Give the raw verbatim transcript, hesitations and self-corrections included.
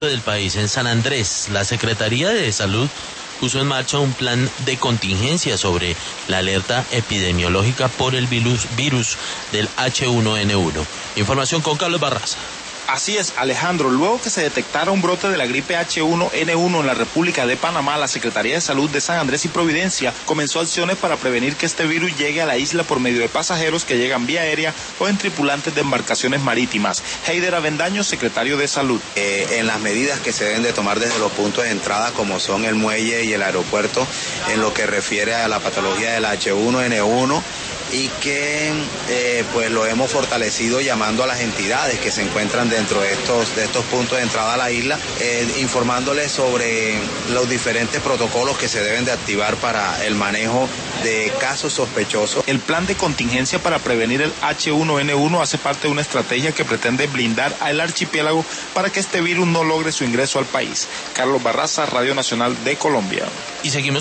del país. En San Andrés, la Secretaría de Salud puso en marcha un plan de contingencia sobre la alerta epidemiológica por el virus, virus del H uno N uno. Información con Carlos Barraza. Así es, Alejandro. Luego que se detectara un brote de la gripe H uno N uno en la República de Panamá, la Secretaría de Salud de San Andrés y Providencia comenzó acciones para prevenir que este virus llegue a la isla por medio de pasajeros que llegan vía aérea o en tripulantes de embarcaciones marítimas. Heider Avendaño, secretario de Salud. Eh, en las medidas que se deben de tomar desde los puntos de entrada, como son el muelle y el aeropuerto, en lo que refiere a la patología del H uno N uno, y que eh, pues lo hemos fortalecido llamando a las entidades que se encuentran dentro de estos, de estos puntos de entrada a la isla, eh, informándoles sobre los diferentes protocolos que se deben de activar para el manejo de casos sospechosos. El plan de contingencia para prevenir el H uno N uno hace parte de una estrategia que pretende blindar al archipiélago para que este virus no logre su ingreso al país. Carlos Barraza, Radio Nacional de Colombia. Y seguimos